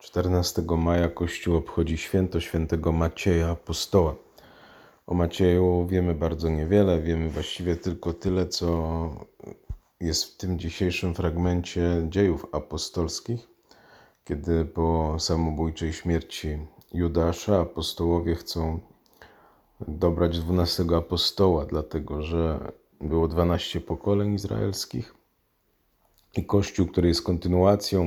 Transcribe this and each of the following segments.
14 maja Kościół obchodzi święto świętego Macieja Apostoła. O Macieju wiemy bardzo niewiele, wiemy właściwie tylko tyle, co jest w tym dzisiejszym fragmencie Dziejów Apostolskich, kiedy po samobójczej śmierci Judasza apostołowie chcą dobrać 12 apostoła, dlatego że było 12 pokoleń izraelskich i Kościół, który jest kontynuacją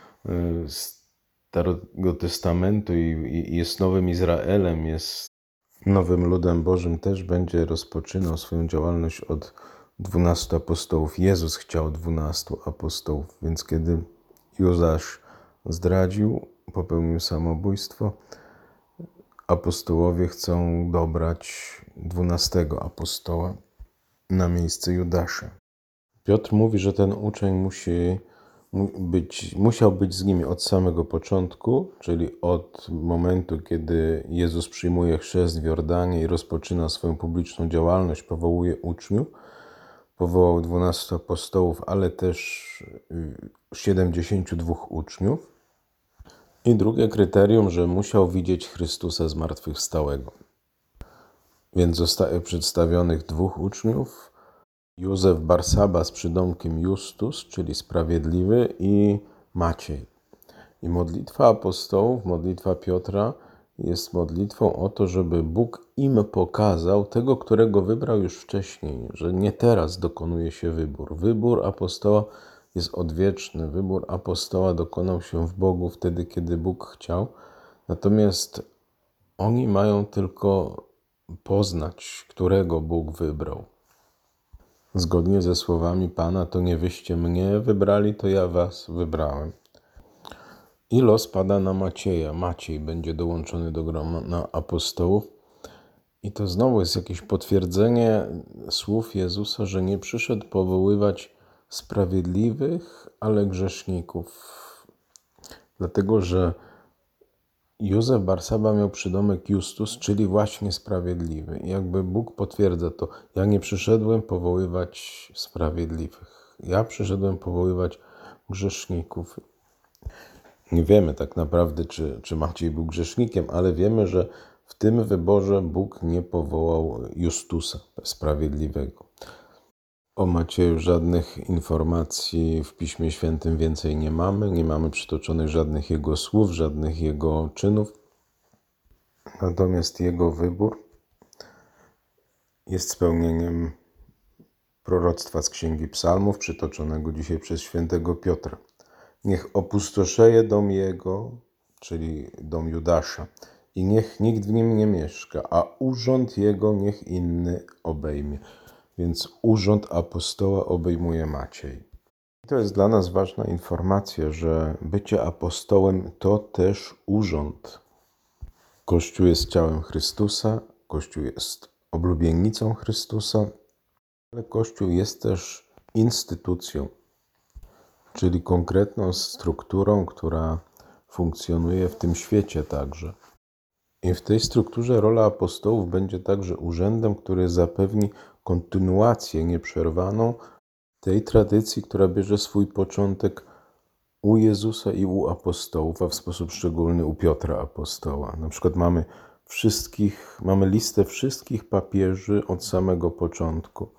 Starego Testamentu i jest nowym Izraelem, jest nowym ludem Bożym, też będzie rozpoczynał swoją działalność od 12 apostołów. Jezus chciał 12 apostołów, więc kiedy Judasz zdradził, popełnił samobójstwo, apostołowie chcą dobrać 12 apostoła na miejsce Judasza. Piotr mówi, że ten uczeń musiał być z nimi od samego początku, czyli od momentu, kiedy Jezus przyjmuje chrzest w Jordanie i rozpoczyna swoją publiczną działalność, powołuje uczniów. Powołał 12 apostołów, ale też 72 uczniów. I drugie kryterium, że musiał widzieć Chrystusa zmartwychwstałego. Więc zostaje przedstawionych 2 uczniów. Józef Barsaba z przydomkiem Justus, czyli sprawiedliwy, i Maciej. I modlitwa apostołów, modlitwa Piotra jest modlitwą o to, żeby Bóg im pokazał tego, którego wybrał już wcześniej, że nie teraz dokonuje się wybór. Wybór apostoła jest odwieczny. Wybór apostoła dokonał się w Bogu wtedy, kiedy Bóg chciał. Natomiast oni mają tylko poznać, którego Bóg wybrał. Zgodnie ze słowami Pana, to nie wyście mnie wybrali, to ja was wybrałem. I los pada na Macieja. Maciej będzie dołączony do grona apostołów. I to znowu jest jakieś potwierdzenie słów Jezusa, że nie przyszedł powoływać sprawiedliwych, ale grzeszników. Dlatego, że Józef Barsaba miał przydomek Justus, czyli właśnie sprawiedliwy. I jakby Bóg potwierdza to. Ja nie przyszedłem powoływać sprawiedliwych. Ja przyszedłem powoływać grzeszników. Nie wiemy tak naprawdę, czy Maciej był grzesznikiem, ale wiemy, że w tym wyborze Bóg nie powołał Justusa, sprawiedliwego. O Macieju żadnych informacji w Piśmie Świętym więcej nie mamy. Nie mamy przytoczonych żadnych jego słów, żadnych jego czynów. Natomiast jego wybór jest spełnieniem proroctwa z Księgi Psalmów, przytoczonego dzisiaj przez świętego Piotra. Niech opustoszeje dom jego, czyli dom Judasza, i niech nikt w nim nie mieszka, a urząd jego niech inny obejmie. Więc urząd apostoła obejmuje Maciej. To jest dla nas ważna informacja, że bycie apostołem to też urząd. Kościół jest ciałem Chrystusa, Kościół jest oblubienicą Chrystusa, ale Kościół jest też instytucją, czyli konkretną strukturą, która funkcjonuje w tym świecie także. I w tej strukturze rola apostołów będzie także urzędem, który zapewni kontynuację nieprzerwaną tej tradycji, która bierze swój początek u Jezusa i u apostołów, a w sposób szczególny u Piotra apostoła. Na przykład mamy listę wszystkich papieży od samego początku.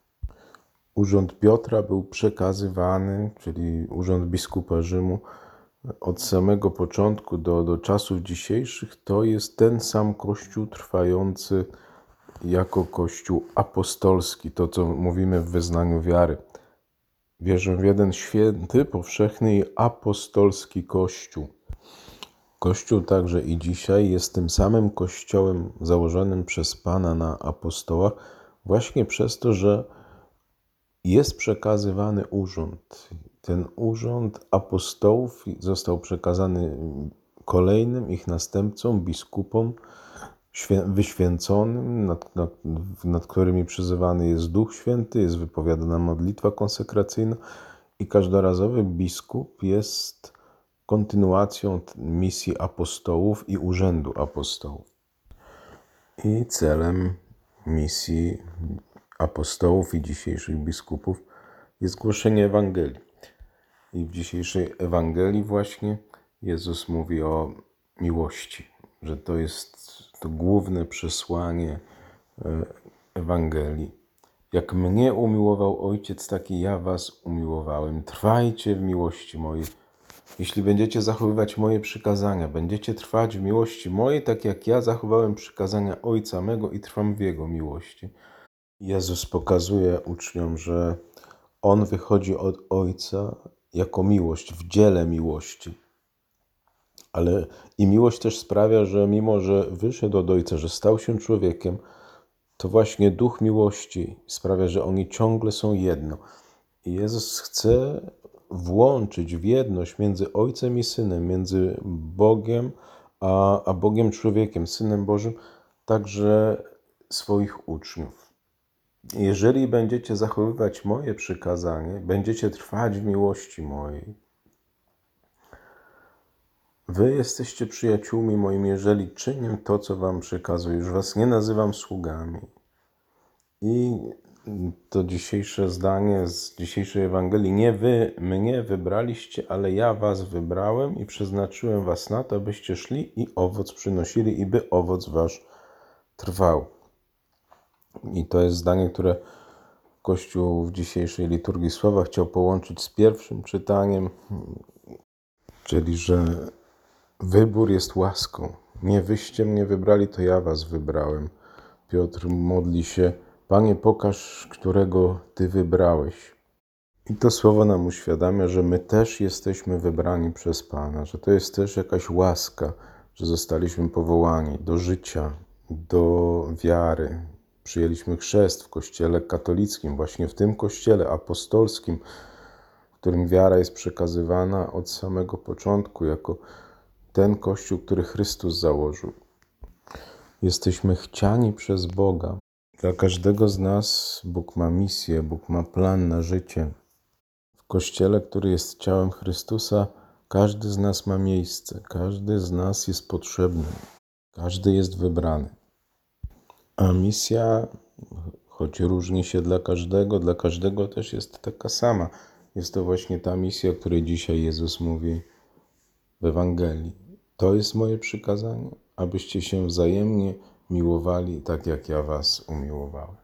Urząd Piotra był przekazywany, czyli urząd biskupa Rzymu, od samego początku do czasów dzisiejszych. To jest ten sam Kościół trwający jako Kościół apostolski, to co mówimy w wyznaniu wiary. Wierzę w jeden święty, powszechny i apostolski Kościół. Kościół także i dzisiaj jest tym samym Kościołem założonym przez Pana na apostołach, właśnie przez to, że jest przekazywany urząd. Ten urząd apostołów został przekazany kolejnym ich następcom, biskupom, wyświęconym, nad którymi przyzywany jest Duch Święty, jest wypowiadana modlitwa konsekracyjna i każdorazowy biskup jest kontynuacją misji apostołów i urzędu apostołów. I celem misji apostołów i dzisiejszych biskupów jest głoszenie Ewangelii. I w dzisiejszej Ewangelii właśnie Jezus mówi o miłości, że to jest to główne przesłanie Ewangelii. Jak mnie umiłował Ojciec, tak i ja was umiłowałem. Trwajcie w miłości mojej. Jeśli będziecie zachowywać moje przykazania, będziecie trwać w miłości mojej, tak jak ja zachowałem przykazania Ojca mego i trwam w Jego miłości. Jezus pokazuje uczniom, że On wychodzi od Ojca jako miłość, w dziele miłości. Ale i miłość też sprawia, że mimo, że wyszedł od Ojca, że stał się człowiekiem, to właśnie Duch miłości sprawia, że oni ciągle są jedno. I Jezus chce włączyć w jedność między Ojcem i Synem, między Bogiem a Bogiem człowiekiem, Synem Bożym, także swoich uczniów. Jeżeli będziecie zachowywać moje przykazanie, będziecie trwać w miłości mojej. Wy jesteście przyjaciółmi moimi, jeżeli czynię to, co wam przykazuję. Już was nie nazywam sługami. I to dzisiejsze zdanie z dzisiejszej Ewangelii. Nie wy mnie wybraliście, ale ja was wybrałem i przeznaczyłem was na to, abyście szli i owoc przynosili i by owoc wasz trwał. I to jest zdanie, które Kościół w dzisiejszej liturgii słowa chciał połączyć z pierwszym czytaniem, czyli że wybór jest łaską. Nie wyście mnie wybrali, to ja was wybrałem. Piotr modli się: Panie, pokaż, którego Ty wybrałeś. I to słowo nam uświadamia, że my też jesteśmy wybrani przez Pana, że to jest też jakaś łaska, że zostaliśmy powołani do życia, do wiary. Przyjęliśmy chrzest w Kościele katolickim, właśnie w tym Kościele apostolskim, w którym wiara jest przekazywana od samego początku, jako ten Kościół, który Chrystus założył. Jesteśmy chciani przez Boga. Dla każdego z nas Bóg ma misję, Bóg ma plan na życie. W Kościele, który jest ciałem Chrystusa, każdy z nas ma miejsce, każdy z nas jest potrzebny, każdy jest wybrany. A misja, choć różni się dla każdego też jest taka sama. Jest to właśnie ta misja, o której dzisiaj Jezus mówi w Ewangelii. To jest moje przykazanie, abyście się wzajemnie miłowali, tak jak ja was umiłowałem.